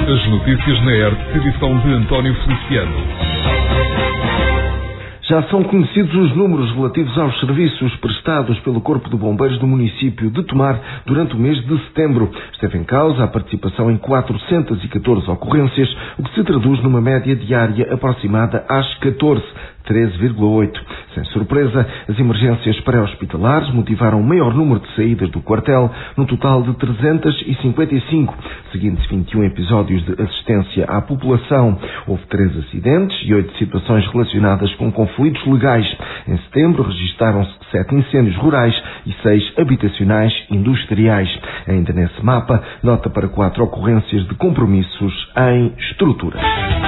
As notícias na ERT, edição de António Feliciano. Já são conhecidos os números relativos aos serviços prestados pelo Corpo de Bombeiros do município de Tomar durante o mês de setembro. Esteve em causa a participação em 414 ocorrências, o que se traduz numa média diária aproximada às 13,8. Sem surpresa, as emergências pré-hospitalares motivaram o maior número de saídas do quartel, num total de 355, seguindo-se 21 episódios de assistência à população. Houve 3 acidentes e 8 situações relacionadas com conflitos legais. Em setembro, registaram-se 7 incêndios rurais e 6 habitacionais industriais. Ainda nesse mapa, nota para 4 ocorrências de compromissos em estruturas.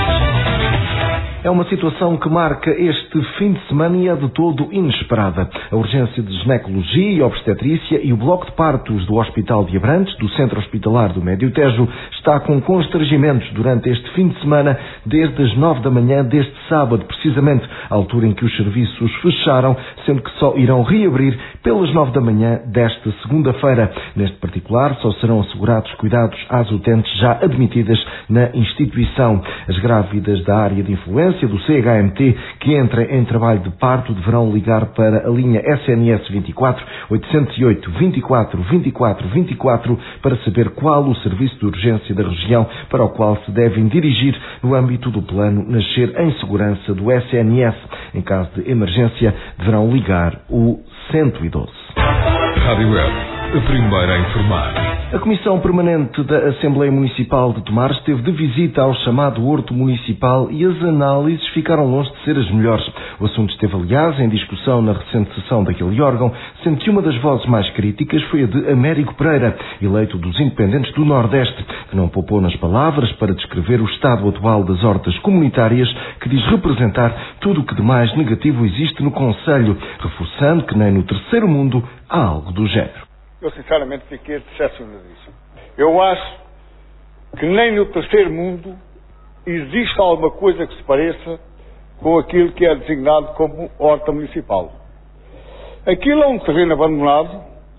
É uma situação que marca este fim de semana e é de todo inesperada. A urgência de ginecologia e obstetrícia e o bloco de partos do Hospital de Abrantes, do Centro Hospitalar do Médio Tejo, está com constrangimentos durante este fim de semana, desde as 9 da manhã deste sábado, precisamente, à altura em que os serviços fecharam, sendo que só irão reabrir pelas 9 da manhã desta segunda-feira. Neste particular, só serão assegurados cuidados às utentes já admitidas na instituição. As grávidas da área de influência do CHMT que entrem em trabalho de parto deverão ligar para a linha SNS 24 808 24 24 24 para saber qual o serviço de urgência da região para o qual se devem dirigir no âmbito do plano Nascer em Segurança do SNS. Em caso de emergência, deverão ligar o 112. Rádio ERT, a primeira a informar. A Comissão Permanente da Assembleia Municipal de Tomar esteve de visita ao chamado Horto Municipal e as análises ficaram longe de ser as melhores. O assunto esteve, aliás, em discussão na recente sessão daquele órgão, sendo que uma das vozes mais críticas foi a de Américo Pereira, eleito dos Independentes do Nordeste, que não poupou nas palavras para descrever o estado atual das hortas comunitárias, que diz representar tudo o que de mais negativo existe no concelho, reforçando que nem no terceiro mundo há algo do género. Eu sinceramente fiquei decepcionadíssimo. Eu acho que nem no terceiro mundo existe alguma coisa que se pareça com aquilo que é designado como horta municipal. Aquilo é um terreno abandonado,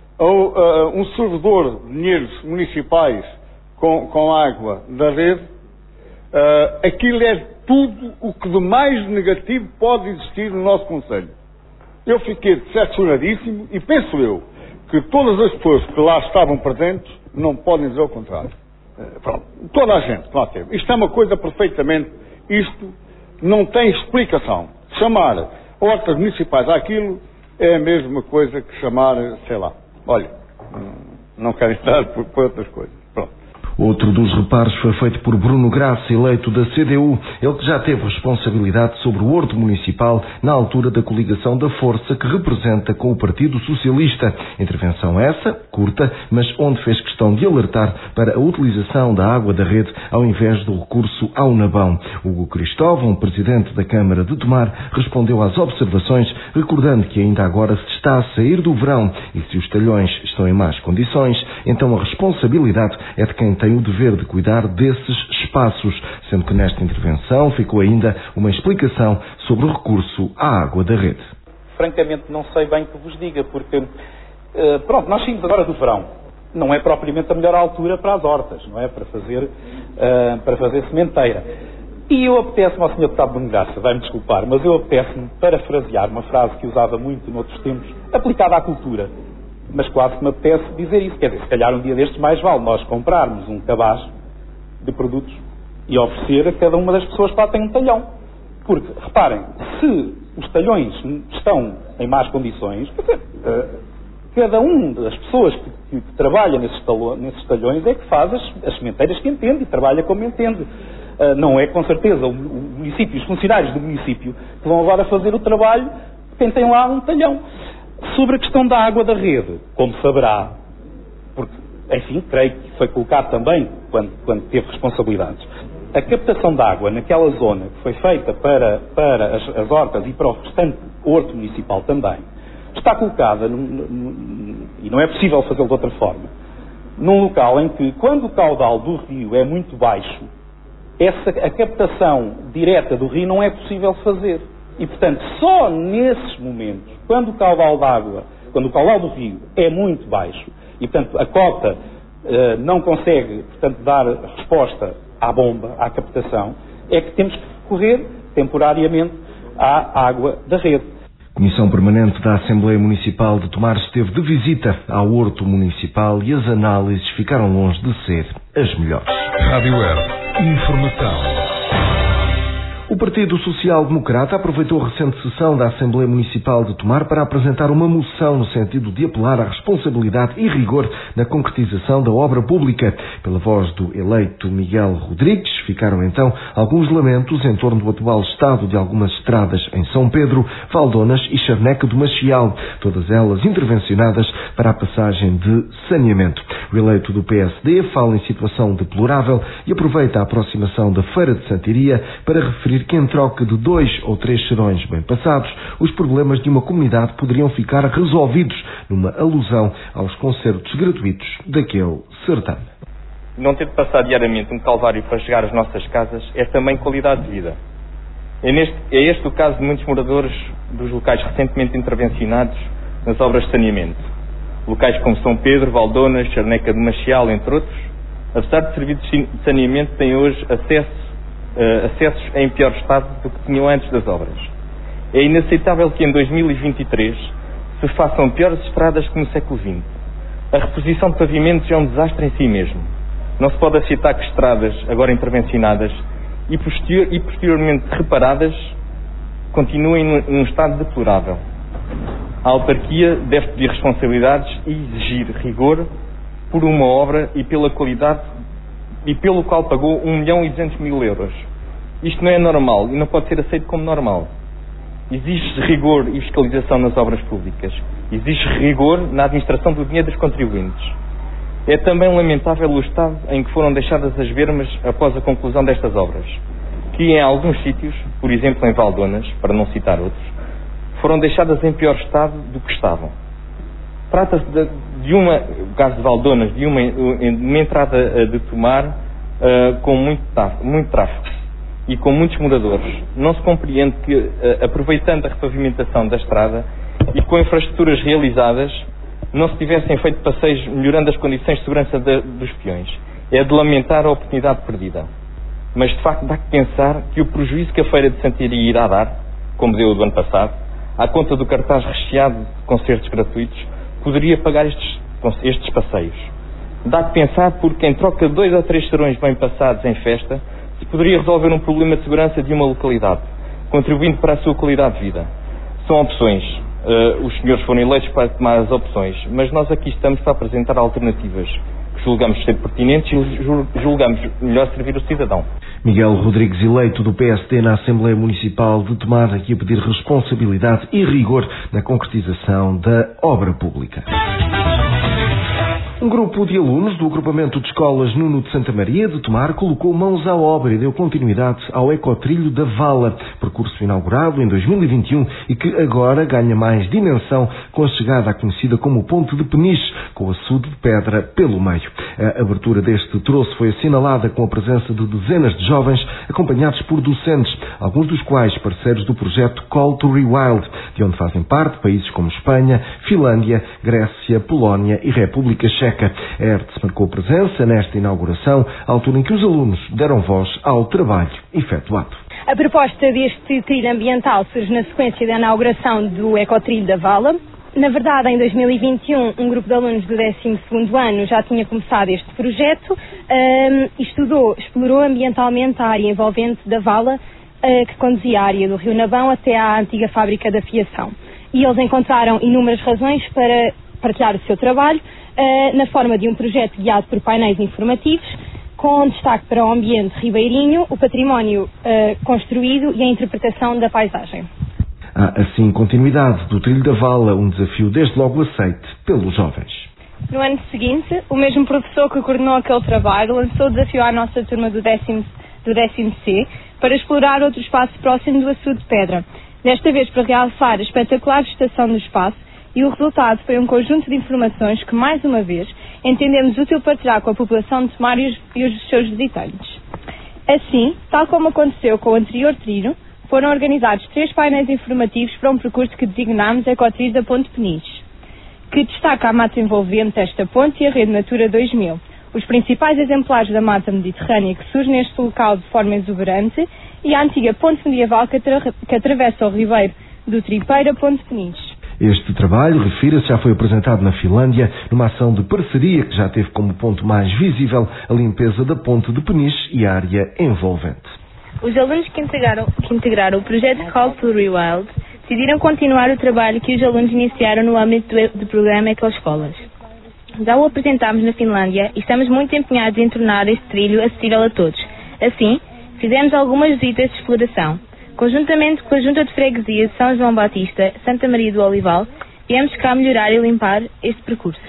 um servidor de dinheiros municipais com água da rede. Aquilo é tudo o que de mais negativo pode existir no nosso concelho. Eu fiquei decepcionadíssimo e penso eu que todas as pessoas que lá estavam presentes não podem dizer o contrário. Pronto. Toda a gente que lá teve. Isto é uma coisa perfeitamente... Isto não tem explicação. Chamar hortas municipais àquilo é a mesma coisa que chamar, sei lá, olha, não quero estar por outras coisas. Pronto. Outro dos reparos foi feito por Bruno Graça, eleito da CDU, ele que já teve responsabilidade sobre o Horto Municipal na altura da coligação da força que representa com o Partido Socialista. Intervenção essa, curta, mas onde fez questão de alertar para a utilização da água da rede ao invés do recurso ao nabão. Hugo Cristóvão, presidente da Câmara de Tomar, respondeu às observações, recordando que ainda agora se está a sair do verão e se os talhões estão em más condições, então a responsabilidade é de quem tem o dever de cuidar desses espaços, sendo que nesta intervenção ficou ainda uma explicação sobre o recurso à água da rede. Francamente não sei bem que vos diga, porque, nós saímos agora do verão. Não é propriamente a melhor altura para as hortas, não é? Para fazer sementeira. E eu apetece-me ao Sr. Deputado Bruno Graça, vai-me desculpar, mas eu apetece-me parafrasear uma frase que usava muito noutros tempos, aplicada à cultura. Mas quase que me apetece dizer isso. Quer dizer, se calhar um dia destes mais vale nós comprarmos um cabaz de produtos e oferecer a cada uma das pessoas que lá tem um talhão. Porque, reparem, se os talhões estão em más condições, quer dizer, cada uma das pessoas que trabalha nesses talhões é que faz as sementeiras que entende e trabalha como entende. Não é, com certeza, o município, os funcionários do município que vão agora fazer o trabalho de quem tem lá um talhão. Sobre a questão da água da rede, como saberá, porque, enfim, creio que foi colocado também quando teve responsabilidades, a captação de água naquela zona que foi feita para as hortas e para o restante horto municipal também, está colocada, e não é possível fazê-lo de outra forma, num local em que, quando o caudal do rio é muito baixo, a captação direta do rio não é possível fazer. E, portanto, só nesses momentos, quando o caudal do rio é muito baixo, e, portanto, a cota não consegue, portanto, dar resposta à bomba, à captação, é que temos que recorrer temporariamente à água da rede. A Comissão Permanente da Assembleia Municipal de Tomar esteve de visita ao Horto Municipal e as análises ficaram longe de ser as melhores. Rádio Web. Informação. O Partido Social Democrata aproveitou a recente sessão da Assembleia Municipal de Tomar para apresentar uma moção no sentido de apelar à responsabilidade e rigor na concretização da obra pública. Pela voz do eleito Miguel Rodrigues, ficaram então alguns lamentos em torno do atual estado de algumas estradas em São Pedro, Valdonas e Charneca do Machial, todas elas intervencionadas para a passagem de saneamento. O eleito do PSD fala em situação deplorável e aproveita a aproximação da Feira de Santiria para referir que em troca de 2 ou 3 serões bem passados, os problemas de uma comunidade poderiam ficar resolvidos, numa alusão aos concertos gratuitos daquele certame. Não ter de passar diariamente um calvário para chegar às nossas casas é também qualidade de vida. É este o caso de muitos moradores dos locais recentemente intervencionados nas obras de saneamento. Locais como São Pedro, Valdonas, Charneca do Machial, entre outros, apesar de serviços de saneamento, têm hoje acessos em pior estado do que tinham antes das obras. É inaceitável que em 2023 se façam piores estradas que no século XX. A reposição de pavimentos é um desastre em si mesmo. Não se pode aceitar que estradas, agora intervencionadas e posteriormente reparadas, continuem num estado deplorável. A autarquia deve pedir responsabilidades e exigir rigor por uma obra e pela qualidade e pelo qual pagou 1.200.000 euros. Isto não é normal e não pode ser aceito como normal. Exige rigor e fiscalização nas obras públicas. Exige rigor na administração do dinheiro dos contribuintes. É também lamentável o estado em que foram deixadas as vermas após a conclusão destas obras, que em alguns sítios, por exemplo em Valdonas, para não citar outros, foram deixadas em pior estado do que estavam. Trata-se o caso de Valdonas, de uma entrada de Tomar com muito tráfego e com muitos moradores. Não se compreende que, aproveitando a repavimentação da estrada e com infraestruturas realizadas, não se tivessem feito passeios melhorando as condições de segurança dos peões. É de lamentar a oportunidade perdida. Mas, de facto, dá que pensar que o prejuízo que a Feira de Santiria irá dar, como deu o do ano passado, à conta do cartaz recheado de concertos gratuitos, poderia pagar estes passeios. Dá que pensar porque, em troca de 2 ou 3 serões bem passados em festa, se poderia resolver um problema de segurança de uma localidade, contribuindo para a sua qualidade de vida. São opções. Os senhores foram eleitos para tomar as opções, mas nós aqui estamos para apresentar alternativas que julgamos ser pertinentes e julgamos melhor servir o cidadão. Miguel Rodrigues, eleito do PSD na Assembleia Municipal de Tomar, aqui a pedir responsabilidade e rigor na concretização da obra pública. Um grupo de alunos do agrupamento de escolas Nuno de Santa Maria de Tomar colocou mãos à obra e deu continuidade ao ecotrilho da Vala, percurso inaugurado em 2021 e que agora ganha mais dimensão com a chegada à conhecida como Ponte de Peniche, com açude de pedra pelo meio. A abertura deste troço foi assinalada com a presença de dezenas de jovens acompanhados por docentes, alguns dos quais parceiros do projeto Call to Rewild, de onde fazem parte países como Espanha, Finlândia, Grécia, Polónia e República Checa. A ERTS marcou presença nesta inauguração, à altura em que os alunos deram voz ao trabalho efetuado. A proposta deste trilho ambiental surge na sequência da inauguração do Ecotrilho da Vala. Na verdade, em 2021, um grupo de alunos do 12º ano já tinha começado este projeto e explorou ambientalmente a área envolvente da Vala, que conduzia a área do Rio Navão até à antiga fábrica de fiação. E eles encontraram inúmeras razões para partilhar o seu trabalho na forma de um projeto guiado por painéis informativos, com destaque para o ambiente ribeirinho, o património construído e a interpretação da paisagem. Há, assim, continuidade do Trilho da Vala, um desafio desde logo aceite pelos jovens. No ano seguinte, o mesmo professor que coordenou aquele trabalho lançou o desafio à nossa turma do 10º C para explorar outro espaço próximo do açude de pedra, desta vez para realçar a espetacular vegetação do espaço, e o resultado foi um conjunto de informações que, mais uma vez, entendemos útil partilhar com a população de Tomar e os seus visitantes. Assim, tal como aconteceu com o anterior trilho, foram organizados 3 painéis informativos para um percurso que designámos Ecotrilho da Ponte Peniche, que destaca a mata envolvente desta ponte e a Rede Natura 2000, os principais exemplares da mata mediterrânea que surge neste local de forma exuberante e a antiga ponte medieval que atravessa o ribeiro do Tripeiro a Ponte Peniche. Este trabalho, refira-se, já foi apresentado na Finlândia numa ação de parceria que já teve como ponto mais visível a limpeza da ponte de Peniche e a área envolvente. Os alunos que integraram o projeto Call to Rewild decidiram continuar o trabalho que os alunos iniciaram no âmbito do programa Ecoescolas. Já o apresentámos na Finlândia e estamos muito empenhados em tornar este trilho acessível a todos. Assim, fizemos algumas visitas de exploração. Conjuntamente com a Junta de Freguesia de São João Batista, Santa Maria do Olival, viemos cá melhorar e limpar este percurso.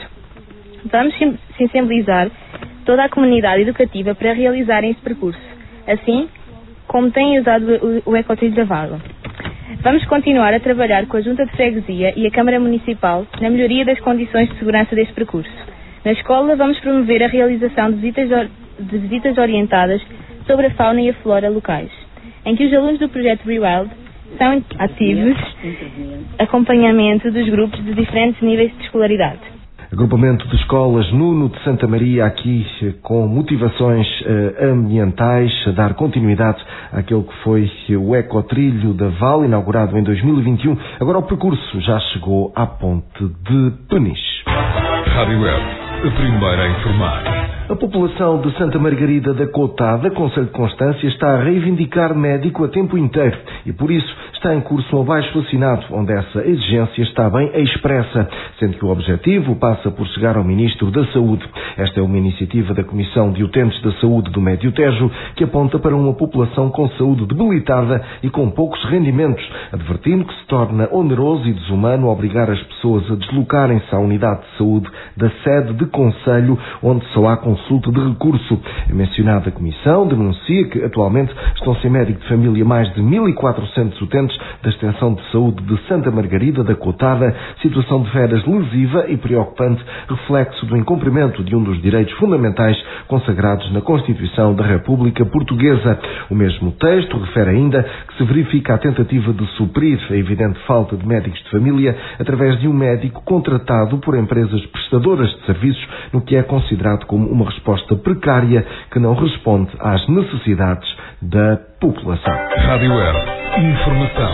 Vamos sensibilizar toda a comunidade educativa para realizarem este percurso, assim como têm usado o Ecotrilho da Vala. Vamos continuar a trabalhar com a Junta de Freguesia e a Câmara Municipal na melhoria das condições de segurança deste percurso. Na escola vamos promover a realização de visitas orientadas sobre a fauna e a flora locais, em que os alunos do projeto Rewild são ativos acompanhamento dos grupos de diferentes níveis de escolaridade. Agrupamento de escolas Nuno de Santa Maria, aqui com motivações ambientais, a dar continuidade àquele que foi o Ecotrilho da Val, inaugurado em 2021. Agora o percurso já chegou à ponte de Peniche. Rádio Web, a primeira a informar. A população de Santa Margarida da Cotada, concelho de Constância, está a reivindicar médico a tempo inteiro e, por isso, está em curso um abaixo-assinado, onde essa exigência está bem expressa, sendo que o objetivo passa por chegar ao Ministro da Saúde. Esta é uma iniciativa da Comissão de Utentes da Saúde do Médio Tejo, que aponta para uma população com saúde debilitada e com poucos rendimentos, advertindo que se torna oneroso e desumano obrigar as pessoas a deslocarem-se à unidade de saúde da sede de concelho, onde só há consulta de recurso. A mencionada comissão denuncia que atualmente estão sem médico de família mais de 1.400 utentes da extensão de saúde de Santa Margarida da Cotada, situação de veras lesiva e preocupante, reflexo do incumprimento de um dos direitos fundamentais consagrados na Constituição da República Portuguesa. O mesmo texto refere ainda que se verifica a tentativa de suprir a evidente falta de médicos de família através de um médico contratado por empresas prestadoras de serviços, no que é considerado como uma resposta precária que não responde às necessidades da população. Rádio Web, informação.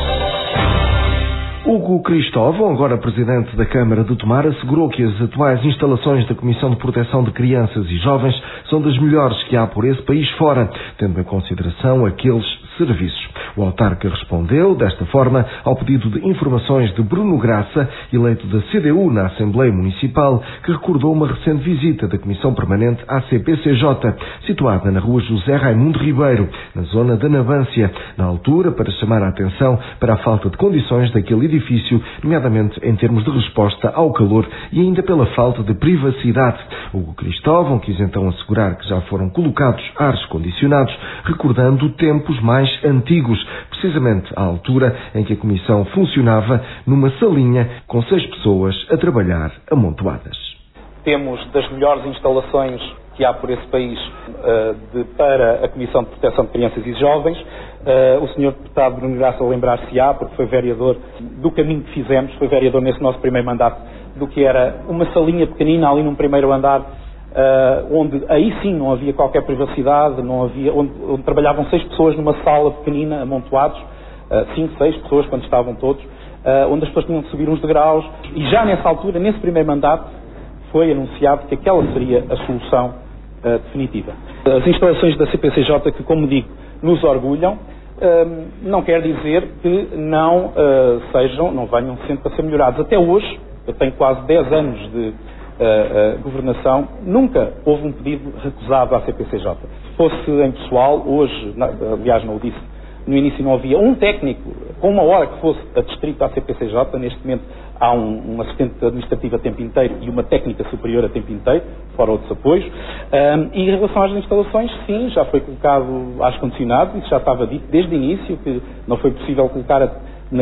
Hugo Cristóvão, agora presidente da Câmara de Tomar, assegurou que as atuais instalações da Comissão de Proteção de Crianças e Jovens são das melhores que há por esse país fora, tendo em consideração aqueles serviços. O autarca respondeu, desta forma, ao pedido de informações de Bruno Graça, eleito da CDU na Assembleia Municipal, que recordou uma recente visita da Comissão Permanente à CPCJ, situada na rua José Raimundo Ribeiro, na zona da Nabância, na altura para chamar a atenção para a falta de condições daquele edifício, nomeadamente em termos de resposta ao calor e ainda pela falta de privacidade. Hugo Cristóvão quis então assegurar que já foram colocados ares condicionados, recordando tempos mais antigos, precisamente à altura em que a comissão funcionava numa salinha com 6 pessoas a trabalhar amontoadas. Temos das melhores instalações que há por esse país para a Comissão de Proteção de Crianças e Jovens. O Sr. Deputado Bruno Graça lembrar-se-á, porque foi vereador do caminho que fizemos, foi vereador nesse nosso primeiro mandato, do que era uma salinha pequenina ali num primeiro andar, onde aí sim não havia qualquer privacidade, não havia, onde trabalhavam 6 pessoas numa sala pequenina, amontoados, 5, 6 pessoas quando estavam todos, onde as pessoas tinham de subir uns degraus, e já nessa altura, nesse primeiro mandato, foi anunciado que aquela seria a solução definitiva. As instalações da CPCJ, que, como digo, nos orgulham, não quer dizer que não venham sempre a ser melhorados. Até hoje, eu tenho quase 10 anos de governação, nunca houve um pedido recusado à CPCJ. Se fosse em pessoal, hoje, aliás não o disse, no início não havia um técnico com uma hora que fosse adstrito à CPCJ. Neste momento há um assistente administrativo a tempo inteiro e uma técnica superior a tempo inteiro, fora outros apoios. E em relação às instalações, sim, já foi colocado ar-condicionado, isso já estava dito desde o início, que não foi possível colocar a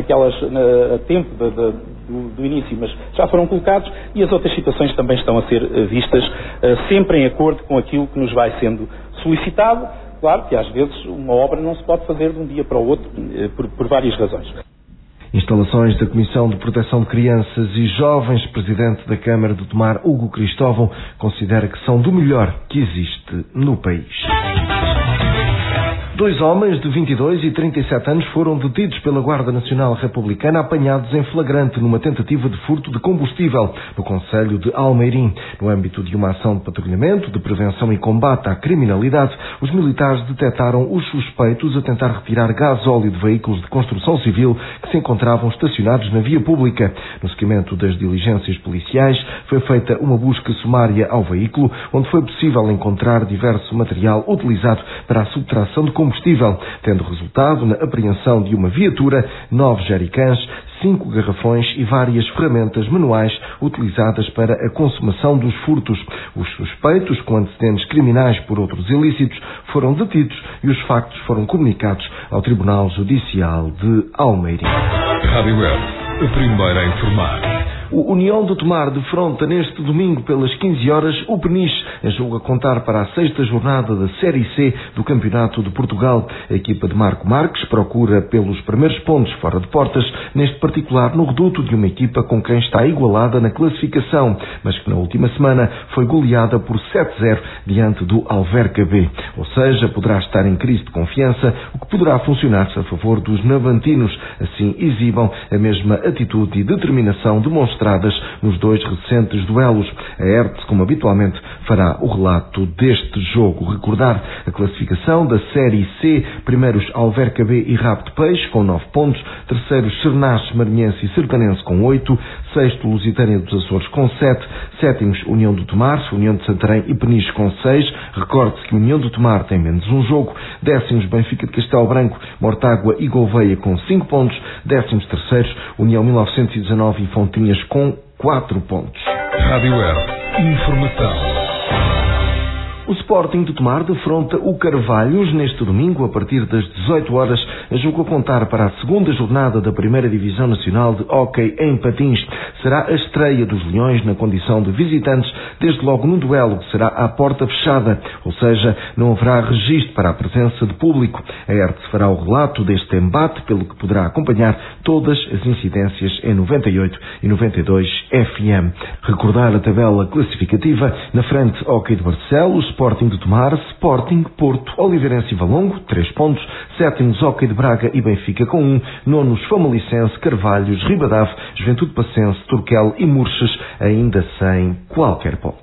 tempo do início, mas já foram colocados, e as outras situações também estão a ser vistas, sempre em acordo com aquilo que nos vai sendo solicitado. Claro que às vezes uma obra não se pode fazer de um dia para o outro, por várias razões. Instalações da Comissão de Proteção de Crianças e Jovens, presidente da Câmara de Tomar, Hugo Cristóvão, considera que são do melhor que existe no país. 2 homens de 22 e 37 anos foram detidos pela Guarda Nacional Republicana, apanhados em flagrante numa tentativa de furto de combustível no concelho de Almeirim. No âmbito de uma ação de patrulhamento, de prevenção e combate à criminalidade, os militares detetaram os suspeitos a tentar retirar gasóleo de veículos de construção civil que se encontravam estacionados na via pública. No seguimento das diligências policiais, foi feita uma busca sumária ao veículo, onde foi possível encontrar diverso material utilizado para a subtração de combustível, tendo resultado na apreensão de uma viatura, 9 jericãs, 5 garrafões e várias ferramentas manuais utilizadas para a consumação dos furtos. Os suspeitos, com antecedentes criminais por outros ilícitos, foram detidos e os factos foram comunicados ao Tribunal Judicial de Almeirim. Rádio Web, a primeira a informar. O União de Tomar defronta neste domingo pelas 15 horas o Peniche, em jogo a contar para a 6ª jornada da Série C do Campeonato de Portugal. A equipa de Marco Marques procura pelos primeiros pontos fora de portas, neste particular no reduto de uma equipa com quem está igualada na classificação, mas que na última semana foi goleada por 7-0 diante do Alverca B. Ou seja, poderá estar em crise de confiança, o que poderá funcionar-se a favor dos navantinos. Assim exibam a mesma atitude e determinação demonstradas nos 2 recentes duelos. A Hertz, como habitualmente, fará o relato deste jogo. Recordar a classificação da Série C: primeiros Alverca B e Rabo de Peixe com 9 pontos, terceiros Sernache, Marinhense e Sertanense com 8, sexto Lusitânia dos Açores com 7, sétimos União do Tomar, União de Santarém e Peniche com 6. Recorde-se que União do Tomar tem menos um jogo. Décimos Benfica de Castelo Branco, Mortágua e Gouveia com 5 pontos. 13º União 1919 e Fontinhas com 4 pontos. Rádio Web, informação. O Sporting de Tomar defronta o Carvalhos neste domingo a partir das 18 horas, a jogo a contar para a 2ª jornada da 1ª Divisão Nacional de Hóquei em Patins. Será a estreia dos Leões na condição de visitantes, desde logo num duelo que será à porta fechada, ou seja, não haverá registro para a presença de público. A Hertz fará o relato deste embate, pelo que poderá acompanhar todas as incidências em 98 e 92 FM. Recordar a tabela classificativa: na frente Hóquei de Barcelos, Sporting de Tomar, Sporting, Porto, Oliveirense e Valongo, 3 pontos, 7º Hóquei de Braga e Benfica com 1, 9º Famalichense, Carvalhos, Ribadave, Juventude Passense, Turquel e Murches, ainda sem qualquer ponto.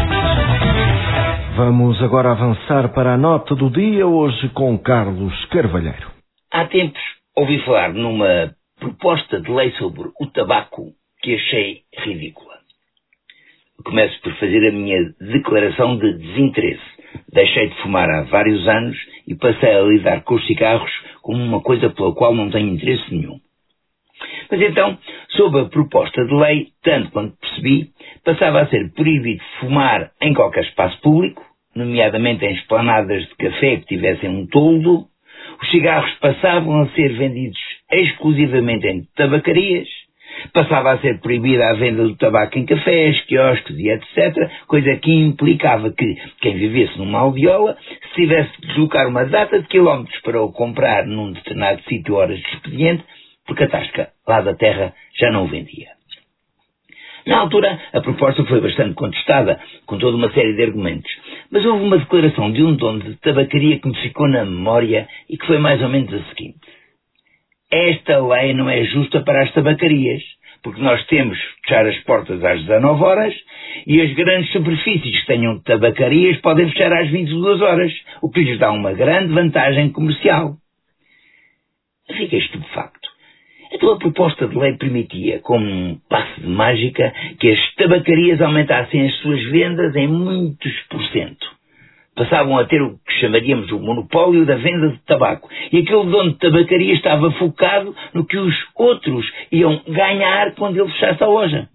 Vamos agora avançar para a nota do dia, hoje com Carlos Carvalheiro. Há tempos ouvi falar numa proposta de lei sobre o tabaco que achei ridícula. Começo por fazer a minha declaração de desinteresse. Deixei de fumar há vários anos e passei a lidar com os cigarros como uma coisa pela qual não tenho interesse nenhum. Mas então, sob a proposta de lei, tanto quanto percebi, passava a ser proibido fumar em qualquer espaço público, nomeadamente em esplanadas de café que tivessem um toldo. Os cigarros passavam a ser vendidos exclusivamente em tabacarias. Passava a ser proibida a venda do tabaco em cafés, quiosques e etc., coisa que implicava que quem vivesse numa aldeola, se tivesse de deslocar uma data de quilómetros para o comprar num determinado sítio horas de expediente, porque a tasca lá da terra já não o vendia. Na altura, a proposta foi bastante contestada, com toda uma série de argumentos, mas houve uma declaração de um dono de tabacaria que me ficou na memória e que foi mais ou menos a seguinte: esta lei não é justa para as tabacarias, porque nós temos de fechar as portas às 19 horas e as grandes superfícies que tenham tabacarias podem fechar às 22 horas, o que lhes dá uma grande vantagem comercial. Fiquei estupefacto. Então a proposta de lei permitia, como um passe de mágica, que as tabacarias aumentassem as suas vendas em muitos %. Passavam a ter o que chamaríamos o monopólio da venda de tabaco. E aquele dono de tabacaria estava focado no que os outros iam ganhar quando ele fechasse a loja.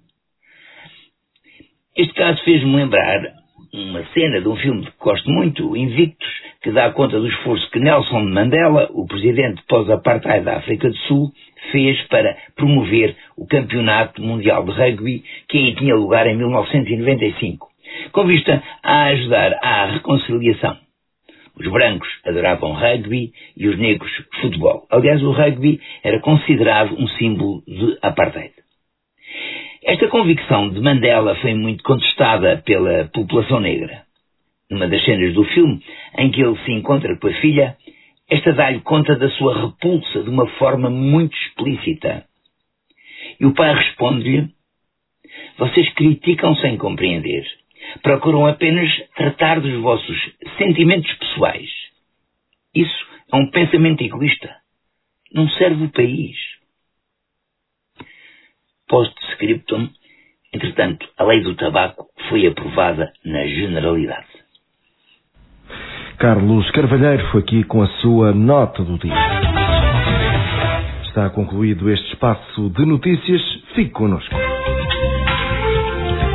Este caso fez-me lembrar uma cena de um filme que gosto muito, Invictus, que dá conta do esforço que Nelson Mandela, o presidente pós-apartheid da África do Sul, fez para promover o Campeonato Mundial de Rugby, que aí tinha lugar em 1995. Com vista a ajudar à reconciliação. Os brancos adoravam rugby e os negros futebol. Aliás, o rugby era considerado um símbolo de apartheid. Esta convicção de Mandela foi muito contestada pela população negra. Numa das cenas do filme, em que ele se encontra com a filha, esta dá-lhe conta da sua repulsa de uma forma muito explícita. E o pai responde-lhe: vocês criticam sem compreender. Procuram apenas tratar dos vossos sentimentos pessoais. Isso é um pensamento egoísta. Não serve o país. Post-scriptum, entretanto, a lei do tabaco foi aprovada na generalidade. Carlos Carvalheiro foi aqui com a sua nota do dia. Está concluído este espaço de notícias. Fique connosco.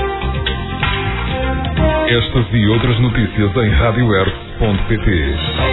Estas e outras notícias em radioearth.pt.